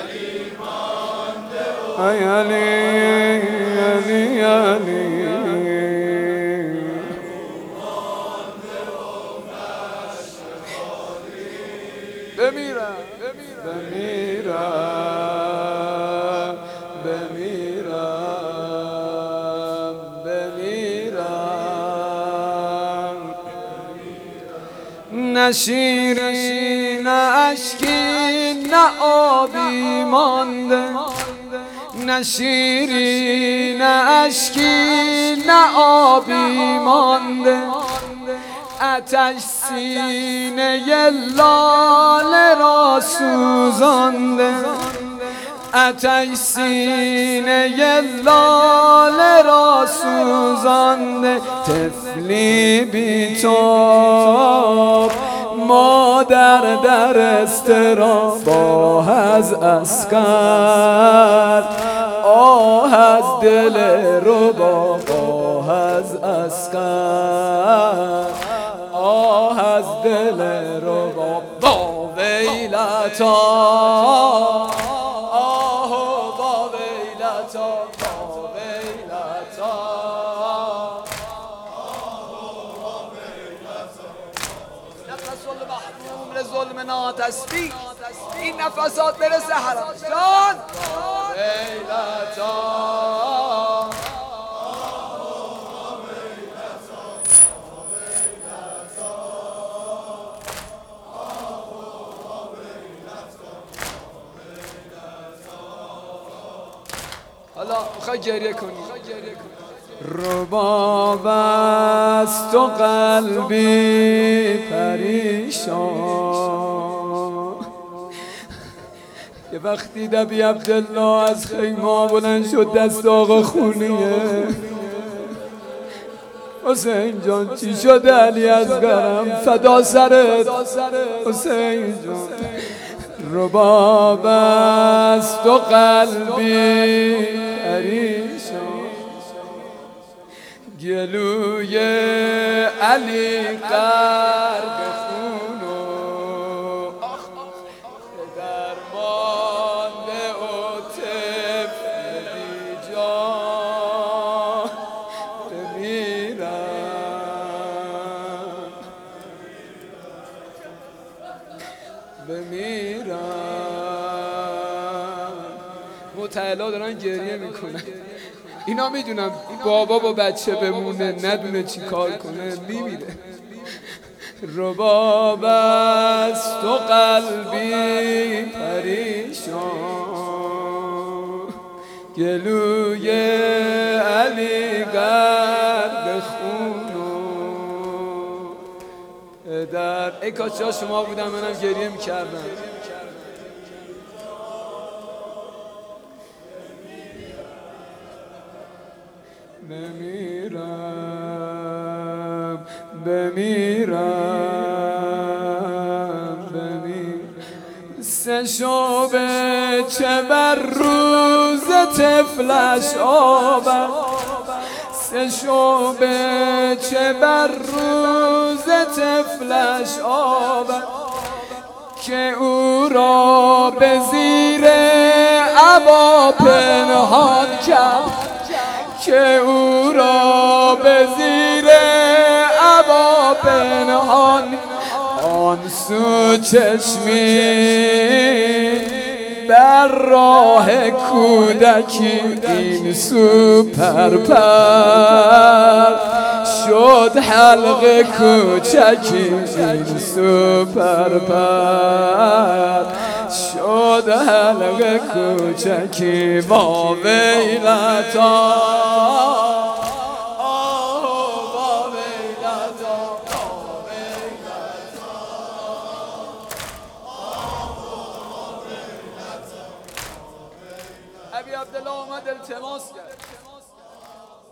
ای علی علی علی بمیرم بمیرم بمیرم بمیرم نه شیری نه اشکی نه آبی مانده نه شیری نه اشکی نه آبی مانده آتش سینه لاله را سوزانده آتش سینه لاله را سوزانده طفلی بی‌تاب مادر در اضطراب آه از عسکر آه از دل رباب آه از عسکر آه از دل رباب با ویلتا آه با ویلتا با ویلتا نفس محروم لظلم ناتسبیح این نفسات برسه حرام جان ویلتا حالا میخوای گریه کنی رباب است و قلبی پریشان یه وقتی دبی عبدالله از خیمه بلند شد دست آقا خونیه حسین جان چی شده علی اصغرم فدا سرت حسین جان رباب است و قلبی پریشان گلوی علی غرق خون و درمانده و طفل بی‌جان بمیرم متعلا دارن گریه میکنن اینا میدونم بابا با بچه بمونه ندونه چی کار کنه میمیره رباب است و قلبی پریشان گلوی علی غرق خون و پدر ای کاش جا شما بودم منم گریه میکردم بمیرم بمیرم سه شعبه چه بر روز طفلش آورد سه شعبه چه بر روز طفلش آورد که او را به زیر عبا پنهان کرد که او را به زیر عبا پنهان آن سو چشمی بر راه کودکی این سو پرپر شد حلقه کوچکی این سو پرپر شد حلقه کوچکی با ویلتا ابی عبدالله اومد التماس کرد